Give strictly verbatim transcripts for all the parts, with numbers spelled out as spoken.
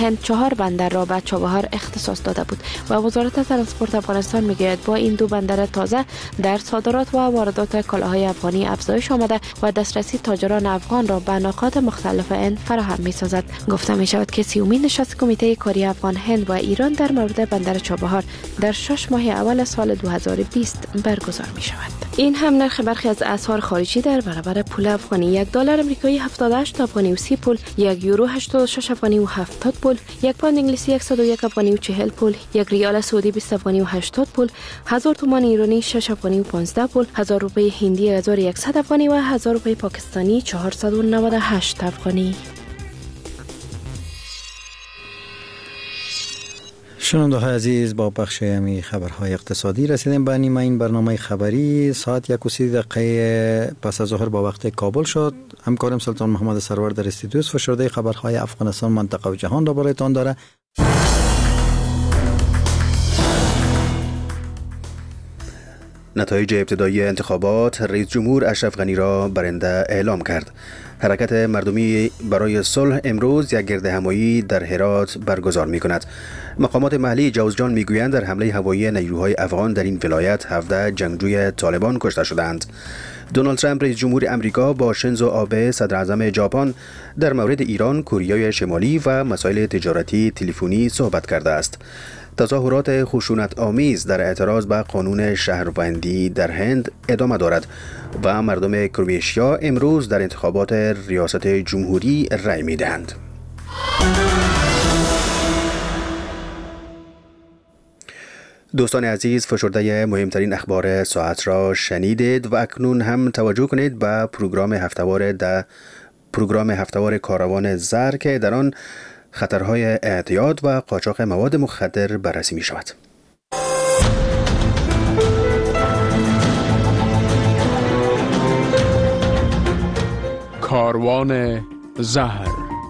هند چهار بندر را به چابهار اختصاص داده بود و وزارت ترانسپورت افغانستان میگوید با این دو بندر تازه در صادرات و واردات کالاهای افغانی افزایش آمده و دسترسی تاجران افغان را به نقاط مختلف هند فراهم می‌سازد. گفته می‌شود که سیومین نشست کمیته کاری افغان هند و ایران در مورد بندر چابهار در شش ماه اول سال دو هزار و بیست برگزار می‌شود. این هم نرخ برخی از اسعار خارجی در برابر پول افغانی: یک دلار آمریکایی هفتاد و هشت افغانی و سی پول، یک یورو هشتاد و شش افغانی و هفتاد پول، یک پوند انگلیسی صد و یک افغانی و چهل پول، یک ریال سعودی بیست افغانی و هشتاد پول، هزار تومان ایرانی شش افغانی و پانزده پول، هزار روپیه هندی هزار و صد افغانی و هزار روپیه پاکستانی چهارصد و نود و هشت افغانی. شنونده‌های عزیز، با بخش امی خبرهای اقتصادی رسیدیم به نیمه این برنامه خبری. ساعت یک و سی دقیقه پس از ظهر با وقت کابل شد. همکارم سلطان محمد سرور در استودیو فشرده خبرهای افغانستان، منطقه و جهان را برایتان داره. نتایج ابتدایی انتخابات رئیس جمهور اشرف غنی را برنده اعلام کرد. حرکت مردمی برای صلح امروز یک گردهمایی در هرات برگزار می کند. مقامات محلی جوزجان می گویند در حمله هوایی نیروهای افغان در این ولایت هفده جنگجوی طالبان کشته شدند. دونالد ترامپ رئیس جمهور امریکا با شینزو آبه صدر اعظم ژاپن در مورد ایران، کره شمالی و مسائل تجارتی تلفنی صحبت کرده است. تظاهرات خشونت آمیز در اعتراض به قانون شهروندی در هند ادامه دارد و مردم کرواتیا امروز در انتخابات ریاست جمهوری رای می‌دهند. دوستان عزیز، فشرده مهمترین اخبار ساعت را شنیدید و اکنون هم توجه کنید به پروگرام هفتهوار در پروگرام هفتهوار کاروان زر که در آن خطرهای اعتیاد و قاچاق مواد مخدر بررسی می شود. کاروان زهر.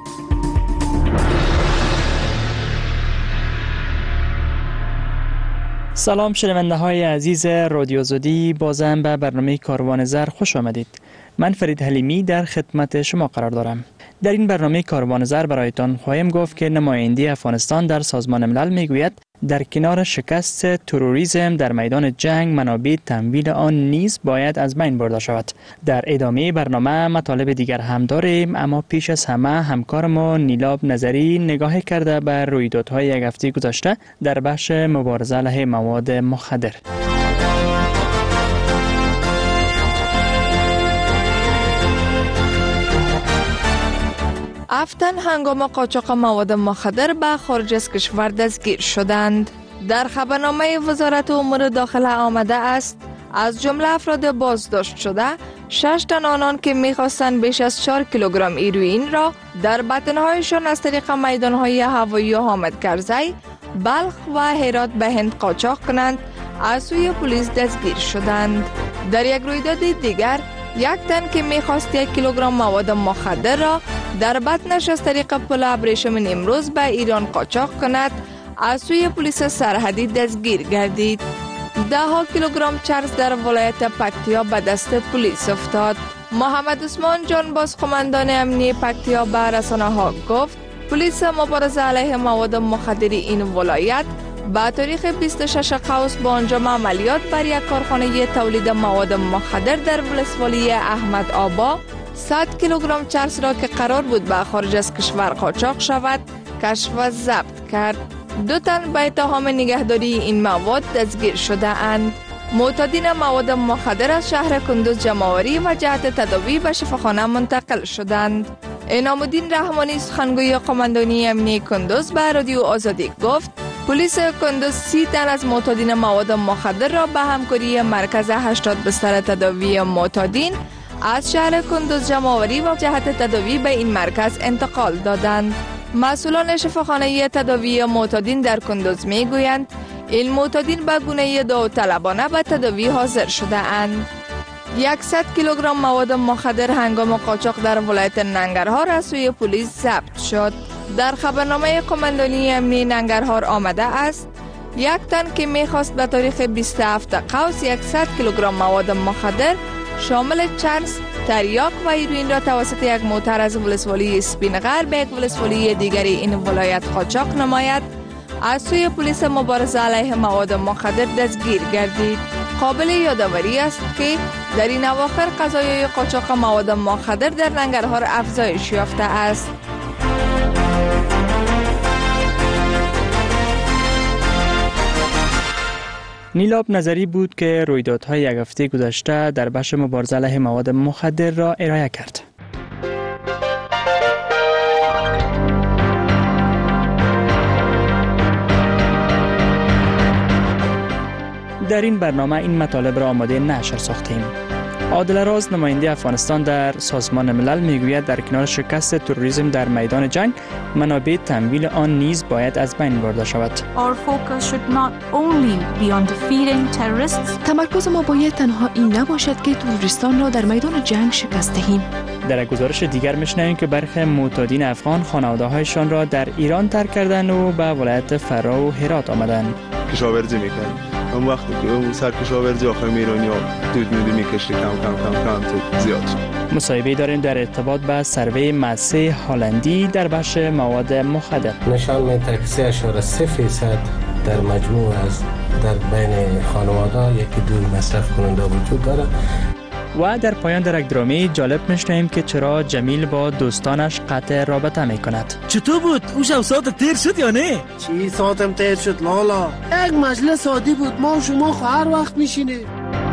سلام شنونده های عزیز رادیو زودی، بازم به برنامه کاروان زر خوش آمدید. من فرید حلیمی در خدمت شما قرار دارم. در این برنامه کاروان زر برایتان خواهیم گفت که نماینده افغانستان در سازمان ملل میگوید در کنار شکست تروریسم در میدان جنگ، منابع تمویل آن نیز باید از بین برده شود. در ادامه برنامه مطالب دیگر هم داریم، اما پیش از همه همکار ما نیلاب نظری نگاه کرده بر رویدادهای یک هفته گذشته در بخش مبارزه علیه مواد مخدر. افتن هنگام قاچاق مواد مخدر به خارج از کشور دستگیر شدند. در خبرنامه وزارت امور داخله آمده است از جمله افراد بازداشت شده شش تن آنان که می‌خواستند بیش از چهار کیلوگرم هیروئین را در بطن‌هایشان از طریق میدان‌های هوایی حامد کرزی، بلخ و هرات به هند قاچاق کنند از سوی پلیس دستگیر شدند. در یک رویداد دیگر یک تن که می‌خواست یک کیلوگرم مواد مخدر را در بطنش از طریق پل ابریشم نیمروز به ایران قاچاق کند از سوی پلیس سرحدی دستگیر گردید. ده ها کیلوگرم چرس در ولایت پکتیا به دست پلیس افتاد. محمد عثمان جانباز قماندان امنیتی پکتیا به رسانه‌ها گفت پلیس مبارزه علیه مواد مخدر این ولایت با تاریخ بیست و شش قوس با انجام عملیات بر یک کارخانه تولید مواد مخدر در ولسوالی احمد آبا صد کیلوگرم چرس را که قرار بود به خارج از کشور قاچاق شود کشف و ضبط کرد. دو تن به اتهام نگهداری این مواد دستگیر شده اند. معتادین مواد مخدر از شهر کندوز جمع‌آوری و جهت تداوی به شفاخانه منتقل شدند. انعام الدین رحمانی سخنگوی قماندانی امنیتی کندوز به رادیو آزادی گفت پلیس کندوز سی تن از معتادین مواد مخدر را به همکاری مرکز هشتاد بستر تداوی معتادین از شهر کندوز جمع‌آوری و جهت تداوی به این مرکز انتقال دادند. مسئولان شفاخانه تداوی معتادین در کندوز می گویند این معتادین به گونه داوطلبانه به تداوی حاضر شده اند. صد کیلوگرم مواد مخدر هنگام قاچاق در ولایت ننگرهار از سوی پلیس ضبط شد. در خبرنامه قماندانی امنیتی ننگرهار آمده است یک تن که میخواست به تاریخ بیست و هفت قوس صد کیلوگرم مواد مخدر شامل چرس، تریاک و هیروئین را توسط یک موتر از ولسوالی اسپینغر به یک ولسوالی دیگری این ولایت قاچاق نماید از سوی پلیس مبارزه علیه مواد مخدر دستگیر گردید. قابل یادآوری است که در این اواخر قضایای قاچاق مواد مخدر در ننگرهار افزایش یافته است. نیلاب نظری بود که رویدادهای یک هفته گذشته در بخش مبارزه علیه مواد مخدر را ارائه کرد. در این برنامه این مطالب را آماده نشر ساختیم. عادل راز نماینده افغانستان در سازمان ملل میگوید در کنار شکست تروریسم در میدان جنگ منابع تمویل آن نیز باید از بین برده شود. تمرکز ما باید تنها این نباشد که تروریستان را در میدان جنگ شکست دهیم. در گزارش دیگر میشنویم که برخی معتادین افغان خانواده‌هایشان را در ایران ترک کردند و به ولایت فرا و هرات آمدند. کشاورزی میکنند. اون وقتی که اون سر کشاورزی آخر میرانی ها دود میدو میکشی کم کم کم کم تو زیاد شد. مصاحبه داریم در ارتباط با سروی مدرسه هالندی در بخش مواد مخدر. نشان میده که سه اشاره سه فیصد در مجموع از در بین خانواده یکی دو مصرف کننده وجود داره. و در پایان در یک درامه جالب میشنویم که چرا جمیل با دوستانش قطع رابطه میکند. چطور بود؟ اون شب ساعت تیر شد یا نه؟ چی ساعتم تیر شد لالا؟ یک مجلس عادی بود، ما و شما خو هر وقت میشینیم.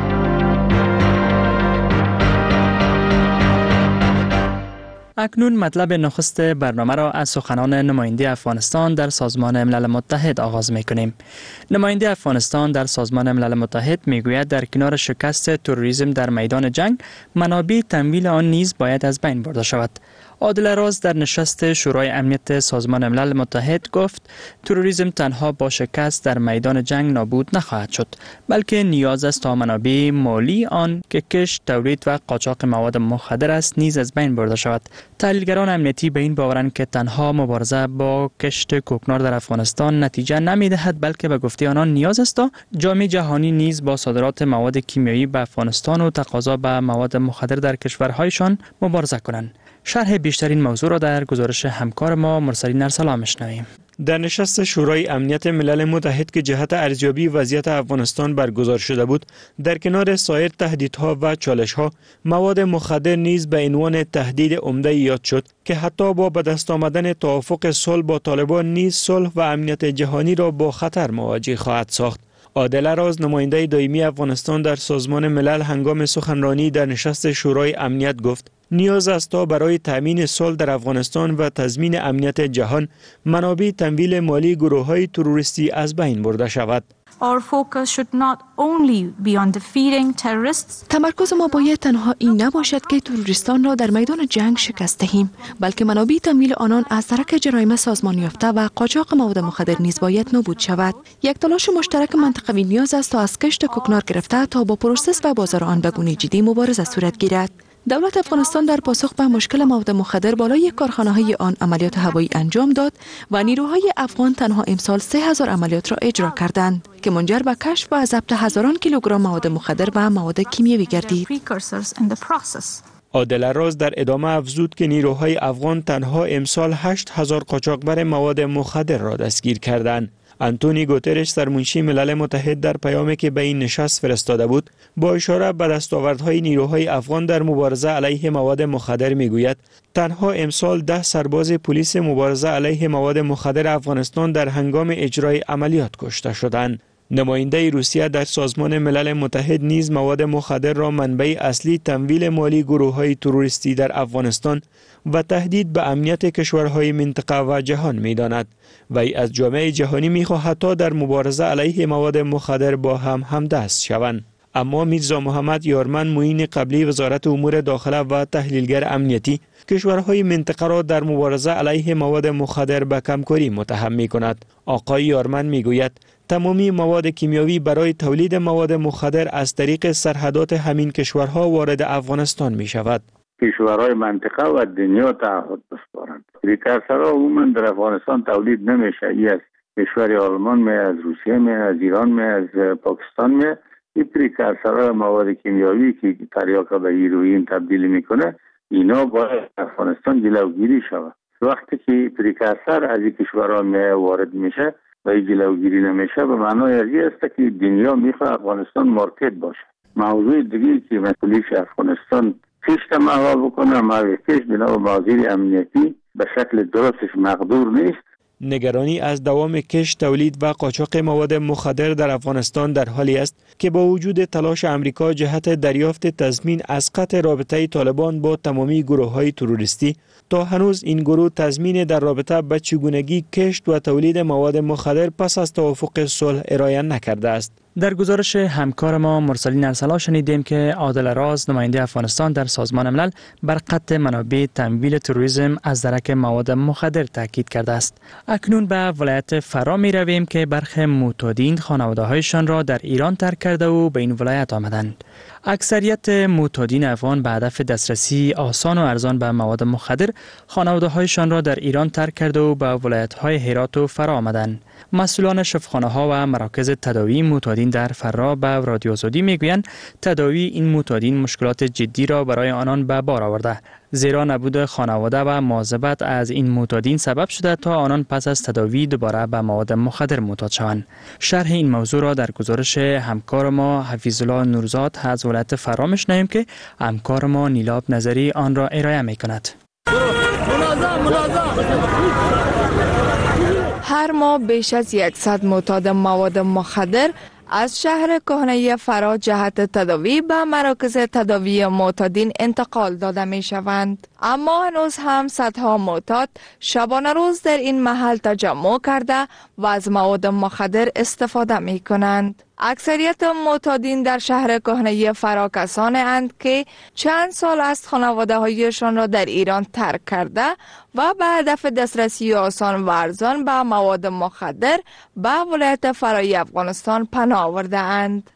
اکنون مطلب نخست برنامه را از سخنان نماینده افغانستان در سازمان ملل متحد آغاز می‌کنیم. نماینده افغانستان در سازمان ملل متحد میگوید در کنار شکست تروریسم در میدان جنگ منابع تمویل آن نیز باید از بین برده شود. عادل راز در نشست شورای امنیت سازمان ملل متحد گفت تروریسم تنها با شکست در میدان جنگ نابود نخواهد شد، بلکه نیاز است تا منابع مالی آن که کشت، تولید و قاچاق مواد مخدر است نیز از بین برده شود. تحلیلگران امنیتی به این باورند که تنها مبارزه با کشت کوکنار در افغانستان نتیجه نمی‌دهد، بلکه به گفته آنان نیاز است تا جامعه جهانی نیز با صادرات مواد کیمیایی به افغانستان و تقاضا به مواد مخدر در کشورهایشان مبارزه کنند. شرح بیشترین موضوع را در گزارش همکار ما مرسلین ارسلان میشنویم. در نشست شورای امنیت ملل متحد که جهت ارزیابی وضعیت افغانستان برگزار شده بود، در کنار سایر تهدیدها و چالش‌ها، مواد مخدر نیز به عنوان تهدید عمده یاد شد که حتی با به دست آمدن توافق صلح با طالبان نیز صلح و امنیت جهانی را با خطر مواجه خواهد ساخت. عادل راز نماینده دائمی افغانستان در سازمان ملل هنگام سخنرانی در نشست شورای امنیت گفت نیاز است تا برای تامین صلح در افغانستان و تضمین امنیت جهان منابع تمویل مالی گروه‌های تروریستی از بین برده شود. تمرکز ما باید تنها این نباشد که تروریستان را در میدان جنگ شکست دهیم، بلکه منابع تمویل آنان از ترک جرایم سازمان یافته و قاچاق مواد مخدر نیز باید نابود شود. یک تلاش مشترک منطقوی نیاز است تا از کشت کوکنار گرفته تا با پروسس و بازار آن به گونه جدی مبارزه صورت گیرد. دولت افغانستان در پاسخ به مشکل مواد مخدر بالای کارخانه‌های آن عملیات هوایی انجام داد و نیروهای افغان تنها امسال سه هزار عملیات را اجرا کردند که منجر به کشف و ضبط هزاران کیلوگرم مواد مخدر و مواد کیمیایی گردید. عادل راز در ادامه افزود که نیروهای افغان تنها امسال هشت هزار قاچاقبر مواد مخدر را دستگیر کردند. آنتونی گوترش سرمنشی ملل متحد در پیامی که به این نشست فرستاده بود با اشاره به دستاوردهای نیروهای افغان در مبارزه علیه مواد مخدر میگوید تنها امسال ده سرباز پلیس مبارزه علیه مواد مخدر افغانستان در هنگام اجرای عملیات کشته شدند. نماینده روسیه در سازمان ملل متحد نیز مواد مخدر را منبع اصلی تمویل مالی گروه‌های تروریستی در افغانستان و تهدید به امنیت کشورهای منطقه و جهان می‌داند. وی از جامعه جهانی می‌خواهد تا در مبارزه علیه مواد مخدر با هم همدست شوند. اما میرزا محمد یارمن معین قبلی وزارت امور داخله و تحلیلگر امنیتی کشورهای منطقه را در مبارزه علیه مواد مخدر به کمکاری متهم می‌کند. آقای یارمن می‌گوید تمامی مواد کیمیایی برای تولید مواد مخدر از طریق سرحدات همین کشورها وارد افغانستان می شود. کشورهای منطقه و دنیا تعهد بسپارند. پریکورسورها عموما در افغانستان تولید نمیشه. ای از کشور آلمان می، از روسیه می، از ایران می، از پاکستان می. این پریکورسورها مواد کیمیاوی که تریاک به هیروئین تبدیل میکنه، اینا باید افغانستان جلوگیری شود. وقتی که پریکورسور از این کشورها میای وارد میشه و این جلوگیری نمیشه، به معنای از این است که دنیا میخواد افغانستان مارکت باشه. موضوع دیگه که مسئولیت افغانستان کشت محوا بکنه، محو کشت بنا به موازیر امنیتی به شکل درستش مقدور نیست. نگرانی از دوام کشت، تولید و قاچاق مواد مخدر در افغانستان در حالی است که با وجود تلاش امریکا جهت دریافت تضمین از قطع رابطه طالبان با تمامی گروه‌های تروریستی، تا هنوز این گروه تضمین در رابطه به چگونگی کشت و تولید مواد مخدر پس از توافق صلح ارائه نکرده است. در گزارش همکار ما مرسلین ارسلا شنیدیم که عادل راز، نماینده افغانستان در سازمان ملل، بر قطع منابع تمویل تروریسم از درک مواد مخدر تاکید کرده است. اکنون به ولایت فرا می رویم که برخی معتادین خانواده‌هایشان را در ایران ترک کرده و به این ولایت آمدند. اکثریت معتادین افغان به هدف دسترسی آسان و ارزان به مواد مخدر خانواده‌هایشان را در ایران ترک کرده و به ولایت‌های هرات و فرا آمدند. مسئولان شفاخانه‌ها و مراکز تداوی معتادین در فرا به رادیو آزادی میگویند تداوی این معتادین مشکلات جدی را برای آنان به بار آورده، زیرا نبود خانواده و مواظبت از این معتادین سبب شده تا آنان پس از تداوی دوباره به مواد مخدر معتاد شوند. شرح این موضوع را در گزارش همکار ما حفیظ الله نورزاد از ولایت فرا میشنویم که همکار ما نیلاب نظری آن را ارائه میکند. هر ماه بیش از صد معتاد مواد مخدر از شهر کهنه فرا جهت تداوی به مراکز تداوی معتادین انتقال داده می شوند. اما هنوز هم صدها معتاد شبانه روز در این محل تجمع کرده و از مواد مخدر استفاده می کنند. اکثریت معتادین در شهر کهنه فرا کسانی اند که چند سال است خانواده هایشان را در ایران ترک کرده و به هدف دسترسی آسان و ارزان به مواد مخدر به ولایت فرای افغانستان پناه آورده اند.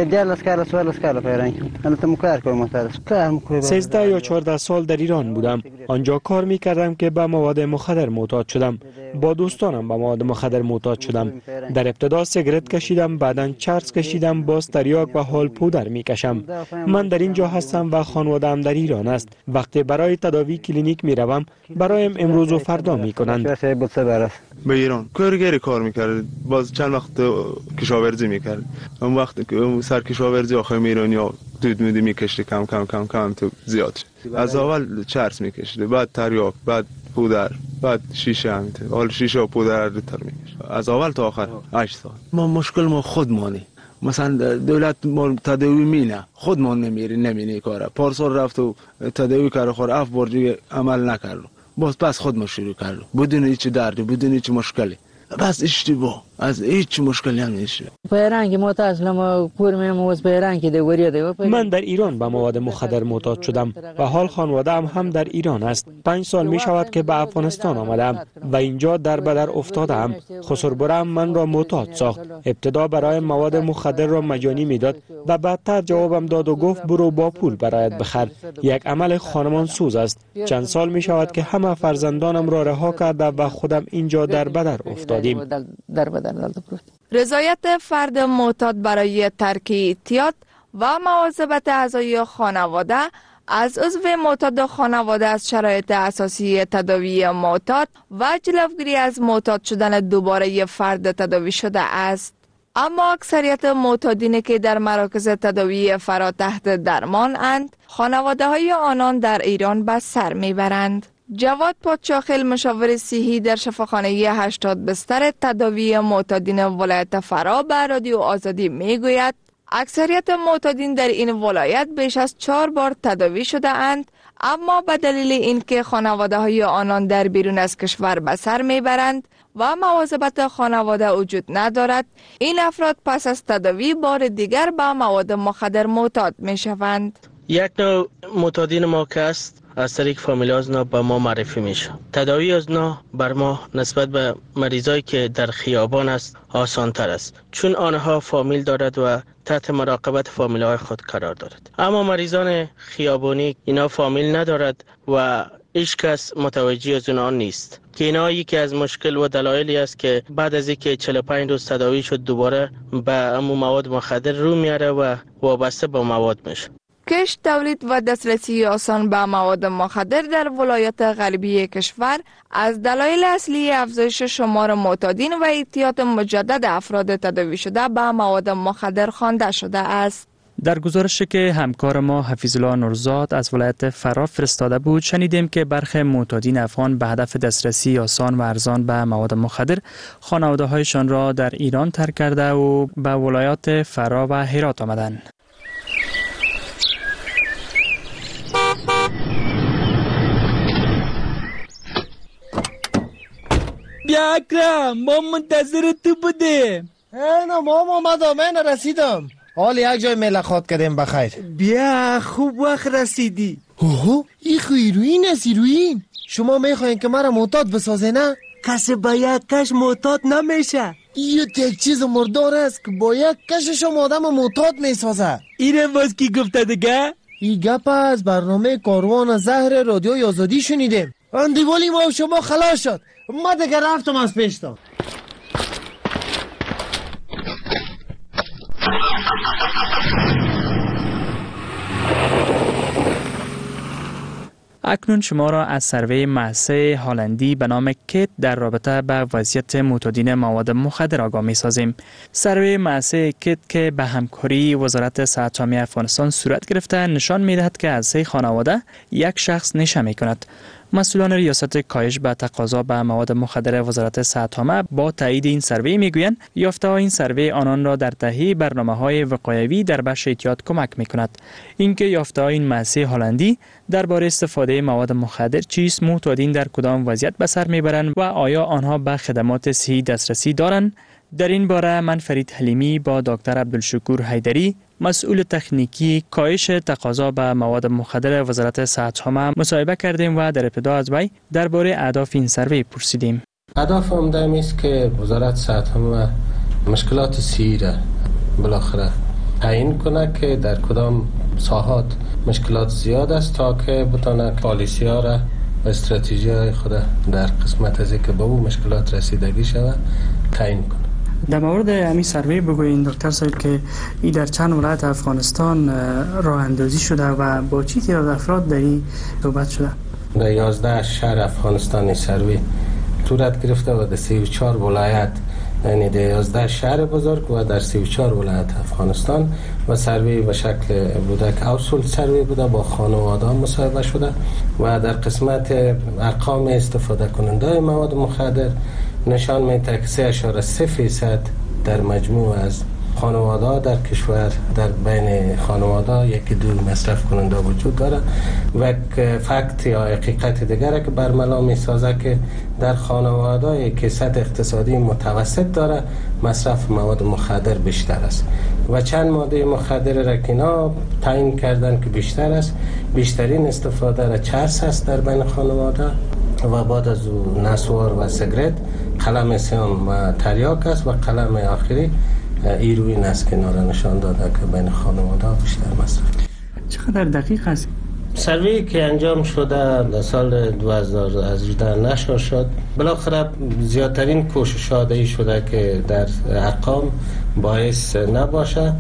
سیزده یا چهارده سال در ایران بودم. آنجا کار می کردم که به مواد مخدر معتاد شدم. با دوستانم به مواد مخدر معتاد شدم. در ابتدا سیگرت کشیدم، بعداً چرس کشیدم، باز تریاک و حال پودر می کشم. من در اینجا هستم و خانواده‌ام در ایران است. وقتی برای تداوی کلینیک می روم، برایم امروز و فردا می کنند. به ایران کارگری کار میکرد، باز چند وقت کشاورزی میکرد. اون وقت که سر کشاورزی آخه ایرانی ها دود میدی میکشتی کم کم کم کم تو زیاد شد. از اول چرس میکشیده، بعد تریاک، بعد پودر، بعد شیشه همینطور. حال شیشه و پودر رو تر میکشید از اول تا آخر هشت سال. ما مشکل ما خودمانی، مثلا دولت ما تداوی مینه، خودمان نمیری نمینه کاره. پارسال رفت و تداوی کار خور اف برجی عمل نکرد، باز پس خود ما شروع کردم بدون هیچ دردی، بدون هیچ مشکلی، بس اشتباه از هیچ مشکلی هم نیست. من در ایران به مواد مخدر معتاد شدم و حال خانواده هم, هم در ایران است. پنج سال می شود که به افغانستان آمدم و اینجا در بدر افتادم. خسربرم من را معتاد ساخت. ابتدا برای مواد مخدر را مجانی میداد و بعدتر جوابم داد و گفت برو با پول برایت بخر. یک عمل خانمان سوز است. چند سال می شود که همه فرزندانم را رها کرده و خودم اینجا در بدر افتادیم. رضایت فرد معتاد برای ترک اعتیاد و مواظبت اعضای خانواده از عضو معتاد خانواده از شرایط اساسی تداوی معتاد و جلوگیری از معتاد شدن دوباره فرد تداوی شده است. اما اکثریت معتادینی که در مراکز تداوی فرا تحت درمان اند، خانواده های آنان در ایران به سر میبرند. جواد پادشاخیل، مشاور صحی در شفاخانه هشتاد بستر تداوی معتادین ولایت فرا، به رادیو آزادی میگوید اکثریت معتادین در این ولایت بیش از چهار بار تداوی شده اند، اما به دلیل اینکه خانواده های آنان در بیرون از کشور به سر میبرند و مواظبت خانواده وجود ندارد، این افراد پس از تداوی بار دیگر به مواد مخدر معتاد می شوند. یک نوع معتادین ما که است از طریق فامیل از نا به ما معرفی میشه. تداوی از نا بر ما نسبت به مریضایی که در خیابان است آسان تر است، چون آنها فامیل دارد و تحت مراقبت فامیل های خود قرار دارد. اما مریضان خیابانی اینا فامیل ندارد و هیچ کس متوجه از آن نیست که اینا یکی از مشکل و دلایلی است که بعد از اینکه چهل و پنج روز تداوی شد دوباره به امو مواد مخدر رو میاره و وابسته به مواد میشه. کشت، تولید و دسترسی آسان به مواد مخدر در ولایت غربی کشور از دلایل اصلی افزایش شمار معتادین و اعتیاد مجدد افراد تداوی شده به مواد مخدر خوانده شده است. در گزارشی که همکار ما حفیظالله نورزاد از ولایت فرا فرستاده بود شنیدیم که برخی معتادین افغان به هدف دسترسی آسان و ارزان به مواد مخدر خانواده‌هایشان را در ایران ترک کرده و به ولایات فرا و هرات آمدند. بیا اکرم، ما منتظر تو بودیم. اینا مام آمدم، من رسیدم. حال یک جای ملاقات کردیم بخیر. بیا خوب وقت رسیدی. اوه این خو هیروئین است. هیروئین شما میخواین که مرا معتاد بسازه نه؟ کسی با یک کش معتاد نمیشه. این یک چیز مردار است که با یک کشش هم آدم معتاد میسازه. اینه باز کی گفته دیگه؟ این گپ از برنامه کاروان زهر رادیو آزادی شنیدیم. اندیوالی ما و شما خلاص شد. ما دیگه رفتم از پیشتم. اکنون شما را از سروی مؤسسه هلندی به نام کیت در رابطه با وضعیت معتادین مواد مخدر آگاه می سازیم. سروی مؤسسه کیت که به همکاری وزارت صحت عامه افغانستان صورت گرفته نشان می دهد که از سه خانواده یک شخص نشه می کند. مسئولان ریاست کاهش به تقاضا به مواد مخدر وزارت صحت عامه با تایید این سروی میگویند یافته‌های این سروی آنان را در تهیه برنامه‌های وقایوی در بخش اعتیاد کمک می‌کند. اینکه یافته‌های این مؤسسه هلندی درباره استفاده مواد مخدر چیست، معتادین در کدام وضعیت به سر میبرند و آیا آنها به خدمات صحی دسترسی دارند، در این باره من فرید حلیمی با دکتر عبدالشکور حیدری مسئول تکنیکی کاهش تقاضا به مواد مخدر وزارت صحت عامه مصاحبه کردیم و در ابتدا از وی درباره اهداف این سروی پرسیدیم. هدف عمده است که وزارت صحت عامه مشکلات صحی را بالاخره تعیین کنه که در کدام ساحات مشکلات زیاد است تا که بتونه پالیسی ها را و استراتژی های خود در قسمت از اینکه به اون مشکلات رسیدگی شود تعیین کنه. در مورد همین سروی بگویید دکتر صاحب که این در چند ولایت افغانستان راه اندازی شده و با چی تعداد افراد در این صحبت شده؟ در یازده شهر افغانستان سروی صورت گرفته و در سی و چهار ولایت، یعنی در یازده شهر بزرگ و در سی و چهار ولایت افغانستان و سروی به شکل بوده که اوصول سروی بوده با خانواده مصاحبه شده و در قسمت ارقام استفاده کننده مواد مخدر نشان میده که سه اشاره سه فیصد در مجموع از خانواده در کشور در بین خانواده یکی دو مصرف کننده وجود داره و فکت یا حقیقت دیگره که برملا می سازه که در خانواده که سطح اقتصادی متوسط داره مصرف مواد مخدر بیشتر است و چند ماده مخدر را که اینا تعیین کردن که بیشتر است. بیشترین استفاده را چرس است در بین خانواده و بعد از او نسوار و سیگرت، قلم سیام و تریاک است و قلم آخری هیروئین است که نارا نشان داده که بین خانواده بیشتر مصرف. چقدر دقیق است؟ سروی که انجام شده در سال دو هزار و هجده نشر شد. بالاخره زیادترین کوشش داده شده که در ارقام باعث نباشه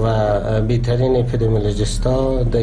و بیترین اپیدمیولوژیست ها در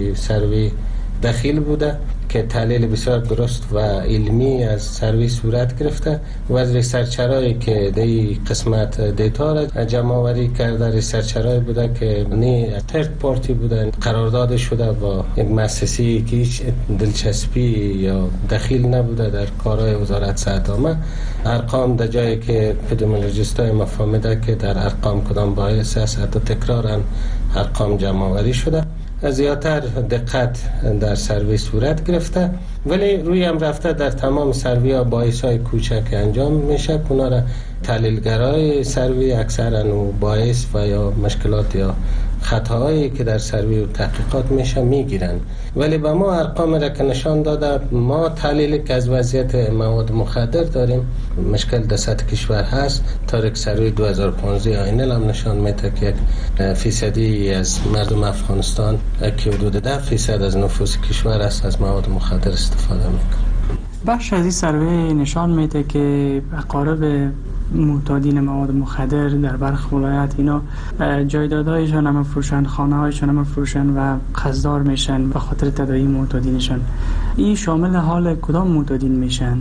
سروی دخیل بوده که تحلیل بسیار درست و علمی از سروی صورت گرفته و از ریسرچرهایی که در قسمت دیتا را جمع آوری کرده ریسرچرهایی بوده که نی ترد پارتی بودن قرارداد شده با یک مؤسسه‌ای که هیچ دلچسپی یا دخیل نبوده در کارهای وزارت صحت عامه. ارقام در جایی که اپیدمیولوژیست‌های مفهومیده که در ارقام کدام باعث است حتی تکرارا ارقام جمع آوری شده. زیادتر دقت در سروی صورت گرفته ولی روی هم رفته در تمام سروی ها باعث های کوچک انجام میشه. اونا را تحلیلگرای سروی اکثرا باعث و یا مشکلات یا خطاهایی که در سروی و تحقیقات میشه میگیرن. ولی به ما ارقام را که نشان داده، ما تحلیلی که از وضعیت مواد مخدر داریم، مشکل در سطح کشور هست. تاریخ سروی دو هزار و پانزده آینل هم نشان میده که فیصدی از مردم افغانستان که حدود ده فیصد از نفوس کشور است از مواد مخدر استفاده میکنه. بخش از این سروی نشان میده که اقارب معتادین مواد مخدر در برخی ولایت اینا جایدادهایشان هم فروشن، خانه هایشان هم فروشن و قصدار میشن به خاطر تداوی معتادینشان. این شامل حال کدام معتادین میشن؟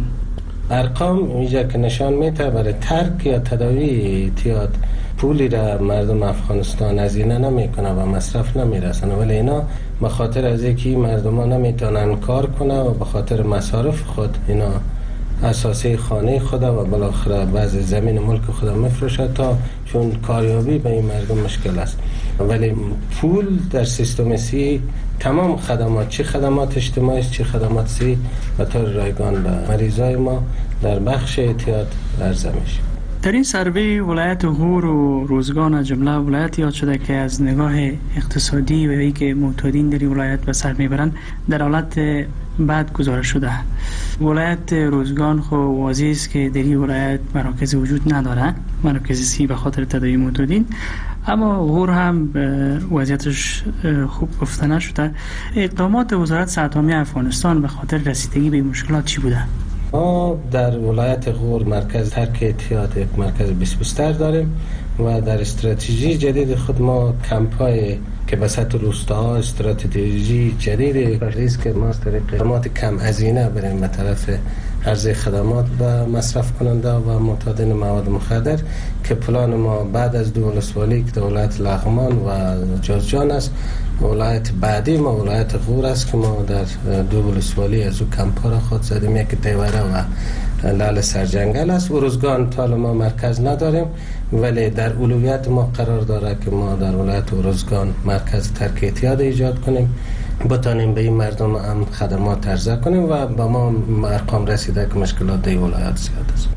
ارقام اینجا که نشان میده برای ترک یا تداوی اعتیاد پولی را مردم افغانستان هزینه نمیکنه و مصرف نمیرسن، ولی اینا به خاطر از اینکه مردم ها نمیتونن کار کنه و به خاطر مصارف خود اینا اساسی خانه خود و بالاخره بعضی زمین ملک خود میفروشه تا چون کاریابی به این مردم مشکل است. ولی پول در سیستم سی تمام خدمات، چه خدمات اجتماعی چه خدمات سی به طور رایگان به مریضای ما در بخش اعتیاد عرضه میشه. در این سروی ولایت غور و روزگان از جمله ولایت یاد شده که از نگاه اقتصادی و اینکه معتادین در این ولایت به سر میبرند در حالت بد گزارش شده. ولایت روزگان خو واضح است که در این ولایت مراکز وجود نداره، مراکز سی به خاطر تداوی معتادین، اما غور هم وضعیتش خوب گفته نشده. اقدامات وزارت صحت عامه افغانستان به خاطر رسیدگی به این مشکلات چی بوده؟ ما در ولایت غور مرکز ترک اعتیاد یک مرکز بیست بستر داریم و در استراتژی جدید خود ما کمپای که به سطح روستاها استراتژی جدید است که ما از طریق خدمات کم هزینه بریم به طرف عرضه خدمات به مصرف کننده و معتادین مواد مخدر که پلان ما بعد از دو ولسوالی که ولایت لغمان و جوزجان است، ولایت بعدی ما ولایت غور است که ما در دو ولسوالی از او کمپا را خود زدیم، یک دیوره و لال سرجنگل است. ارزگان تا ما مرکز نداریم ولی در اولویت ما قرار داره که ما در ولایت ارزگان مرکز ترک اعتیاد ایجاد کنیم، بتانیم به این مردم هم خدمات عرضه کنیم و با ما ارقام رسیده که مشکلات در ولایت زیاد است.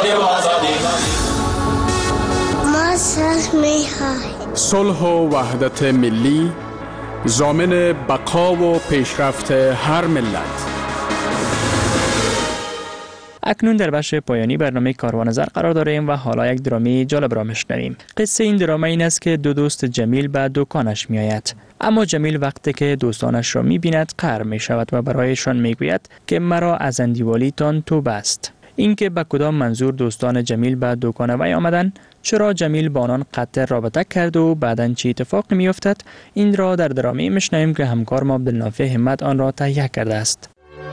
ما صلح می‌خواهیم. صلح و وحدت ملی ضامن بقا و پیشرفت هر ملت. اکنون در بخش پایانی برنامه کاروان زر قرار داریم و حالا یک درامی جالب را میشنویم. قصه این دراما این است که دو دوست جمیل به دکانش میآید، اما جمیل وقتی که دوستانش را میبیند قهر میشود و برایشان میگوید که مرا از اندیوالیتان توبه است. اینکه به کدام منظور دوستان جمیل به دکان وی آمدند، چرا جمیل با آنان قطع رابطه کرد و بعداً چه اتفاقی میافتد، این را در درامی میشنویم که همکار ما عبدالنافع همت آن را تهیه کرده است.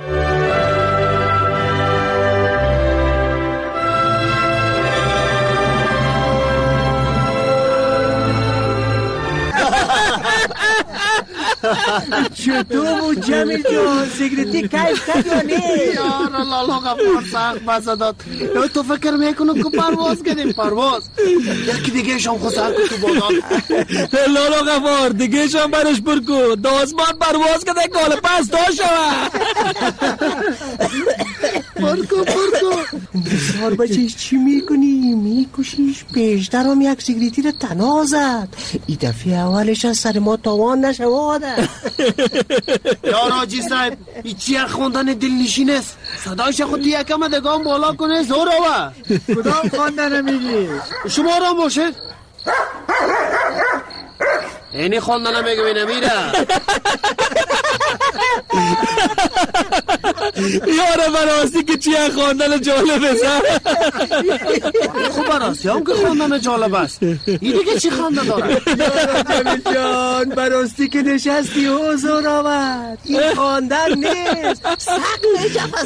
چطور بود جمیل جان؟ سیگریتی کیف کرد یا نه؟ یار لالا غفار سخت بسه داد. تو فکر میکنم که پرواز کردیم؟ پرواز یکی دیگه شام خود سر کن تو بادان. لالا غفار دیگه شام برش پر کن، دازمان پرواز کرده کال پس دا شوه. پرکو پرکو بسیار بچهش چی میکنی؟ میکشیش پیشتر هم یک سیگریتی رو تنها زد. ای دفعه اولش از سر ما تاوان نشواده. یار آجی صاحب ای چی خوندن دل نشین است؟ صدایش خود یکم دگام بالا کنه زور آوه. کدام خوندن میگی؟ شما را باشه اینی خوندن میگه بینه میره. یاره براستی که چی خوندن جالب است. خب براستی هم که خوندن جالب است. این دیگه چی خونده داره؟ یاره جمیل جان براستی که نشستی حضور آمد. این خوندن نیست، سقل جفت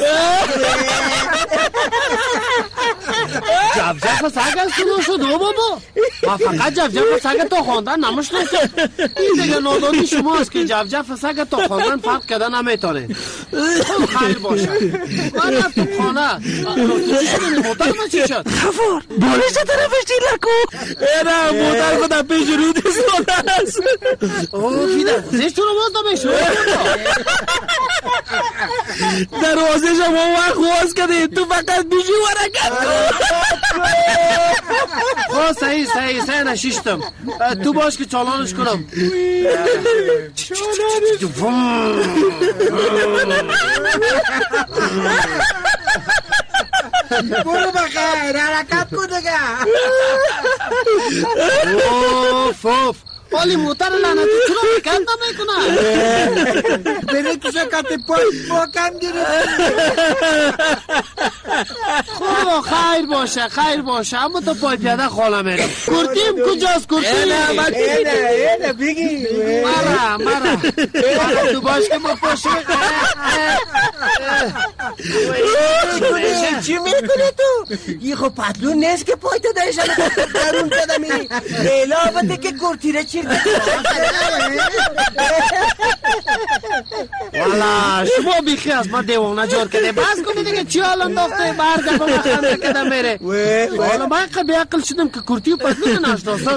جف جف سگ است تو شد او بابا. ما فقط جف جف سگ تو خوندن نمشناسم. این دیگه نادانی شما است که جف جف سگ تو خوندن فرق کده نمیتونه. خب خیلی باشه من رفتم خانه. تو چی شدنی موتر ما چی شد؟ غفار بالش طرفش تیر لکو. ایره موتر خود پیش رو دیستانه است. اوه فیدر زشت رو باز نمیشون. دروازش هم اون وقت خواست کده تو فقط بیشی ورکت کن. آه صحیح صحیح صحیح نشیشتم. تو باش که چالانش کنم. برو بخیر حرکت کن دیگه. اوف اوف ولی موتر لعنتی چرا حرکت نمیکنه؟ بره که شکت پای با کم گرفت. خب خیر باشه خیر باشه اما تو پای پیاده خاله میرم. کرتیم کجاست کرتیم؟ اینه اینه اینه بگی مرا مرا مرا تو باش که ما پاشیم. چی میکنی تو؟ یه خب پتلون نیست که پای تو دایشن درون کدمی علاوه که کرتیره چیر والا شما بیخی از ما دیوانه جور کده بس کنی دیگه چی حال انداخته برگه با خنده کده میره. والا من قبی عقل شدم که کرتی و پتلون نشناسم.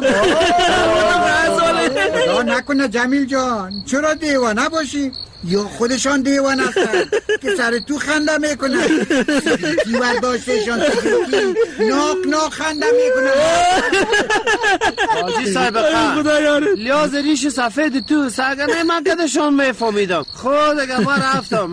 نکنه جمیل جان چرا دیوانه باشی؟ یا خودشان دیوان هستن که سر تو خنده میکنن. سیگریتی برداشتشان سیگریتی ناک ناک خنده میکنن. حاجی صاحب خان لیاز ریش سفید تو سگنه من کدشان میفهمیدم. خود اگه من رفتم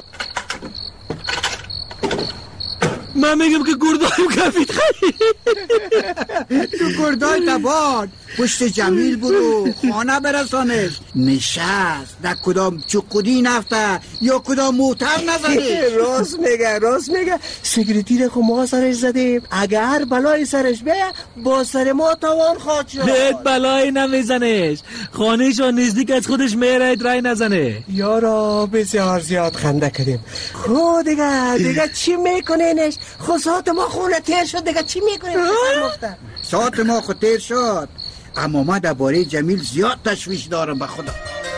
من میگم که گردایم کفید خرید. تو گردای تباد پشت جمیل برو خانه برسانش. نشست در کدام چقودی نفته یا کدام موتر نزده. راست میگه راست میگه. سیگریتی رو ما سرش زدیم اگر بلای سرش بیه با سر ما تاوان خواهد شد. بهت بلای نمیزنش خانهشان نزدیک از خودش میره رای نزنه. یارا بسیار زیاد خنده کردیم. خود دیگه دیگه چی میکنینش؟ خود ساعت ما خونه تیر شد دیگه چی میکنین؟ ساعت ما خود تیر شد اما ما درباره جمیل زیاد تشویش دارم به خدا.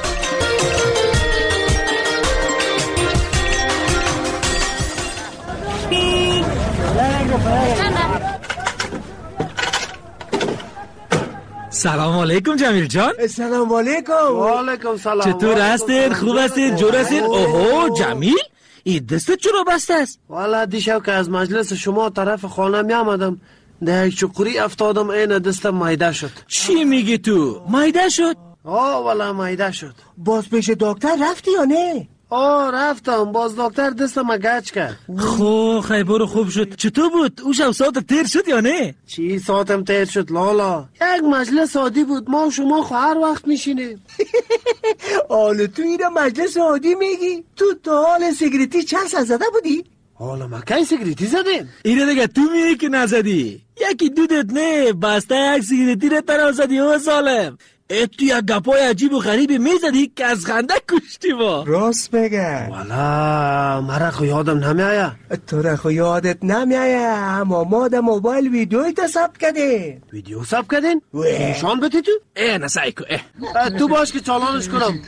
سلام علیکم جمیل جان. سلام علیکم. و علیکم سلام. چطور هستید؟ خوب هستید؟ جور هستید؟ اوهو جمیل این دستت چرا بسته است؟ والا دیشب که از مجلس شما طرف خانه می آمدم در یک چقوری افتادم این دستم مایده شد. چی میگی تو؟ مایده شد؟ آه والا مایده شد. باز پیش دکتر رفتی یا نه؟ آه رفتم باز دکتر دستم گچ کرد. خو خیبر خوب شد. چطور بود؟ او شب ساعت تیر شد یا نه؟ چی ساعتم تیر شد لالا؟ یک مجلس عادی بود ما و شما خو هر وقت میشینیم. حالا تو اینو مجلس عادی میگی؟ تو تا حال سیگریتی چند سال زده بودی؟ حالا ما کی سیگریتی زدیم؟ اینه دیگه تو میگی که نزدی. یکی دودت نه بسته یک سیگریتی رو تنها زدی او سالم. ات تو یک گپای عجیب و غریبی میزدی که از خنده کشتی با. راست بگه. والا مرا خو یادم نمیایه. تو را خو یادت نمیایه اما ما در موبایل ویدیوی تا ثبت کردیم. ویدیو ثبت کردین؟ نشان بدی تو؟ اه نسایی کو اه تو باش که چالانش کنم.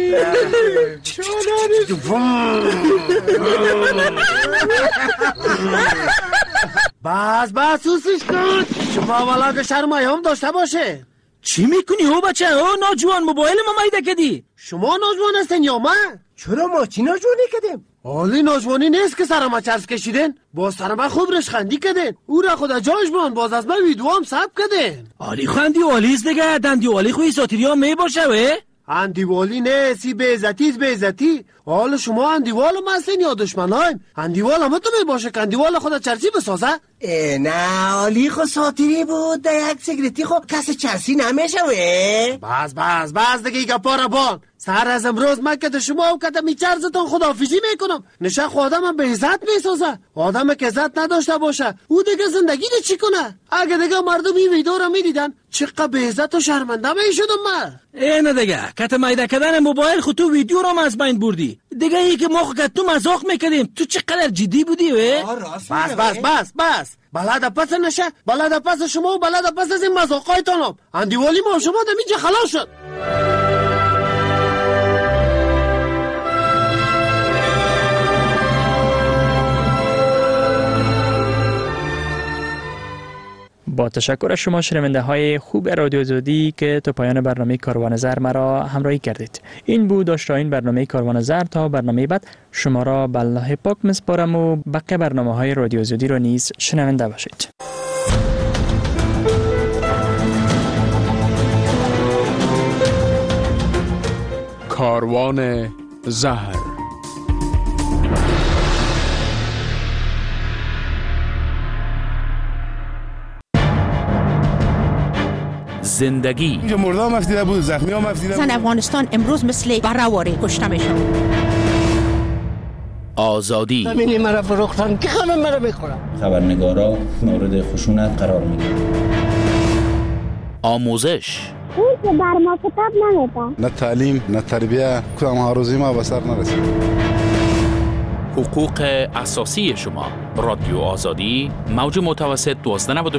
چالانش بس بس سوسش کن. شما والا که شرمای هم داشته باشه. چی میکنی او بچه؟ او ناجوان موبایل ما مایده کدی. شما ناجوان هستین یا من؟ چرا ما چی ناجوانی کدیم؟ حالی ناجوانی نیست که سر ما چرس کشیدین. باز سر ما خوب رشخندی کدین. او را خدا جاش بان باز از من ویدیو هم سب کدین. آلی خندی والیست دیگه. دندی والی خوی ساتیری هم می باشه وی؟ اندیوالی نه سی به عزتی به عزتی. حالا شما اندیوال هم هستین یا دشمن هایم؟ اندیوال هم تو می باشه که اندیوال خدا چرسی بسازه؟ نه علی خو ساتیری بود در یک سیگریتی خو کس چرسی نمیشه وی. بس بس بس دیگه ایگا پارا بان. سهر از امروز من که شما و که می چرزتون خداحافظی میکنم. نشه خو آدم هم به عزت میسازه. آدم که عزت نداشته باشه او دیگه زندگی ده چی کنه؟ اگه دیگه مردم این ویدیو رو میدیدن چقدر به عزت و شرمنده میشدم من. اینه دیگه کت مایده کردن موبایل خود تو ویدیو رو از بین بردی. دیگه ای که ما خود تو مزاق میکردیم تو چقدر جدی بودی وی؟ بس بس بس بس بلد پس نشه بلد پس شما و بلد پس از این مزاقایتانم. اندیوالی ما شما در اینجا خلاص شد. با تشکر از شما شنونده های خوب رادیو زودی که تا پایان برنامه کاروان زر مرا همراهی کردید. این بود آشنایین برنامه کاروان زر. تا برنامه بعد شما را به الله پاک میسپارم و بقیه برنامه های رادیو زودی را نیز شنونده باشید. کاروان زهر. زندگی اینجا مرده هم افتیده بود، زخمی هم افتیده بود. زن افغانستان امروز مثل برهواری کشته میشن. آزادی همینی مرا فروختن که همه مرا میخورن. خبرنگارا مورد خشونت قرار میگیرن. آموزش اون که بر ما کتاب نمیدن. نه تعلیم نه تربیه، کدام هاروزی ما به سر نرسید. حقوق اساسی شما. رادیو آزادی موج متوسط دوازده نود و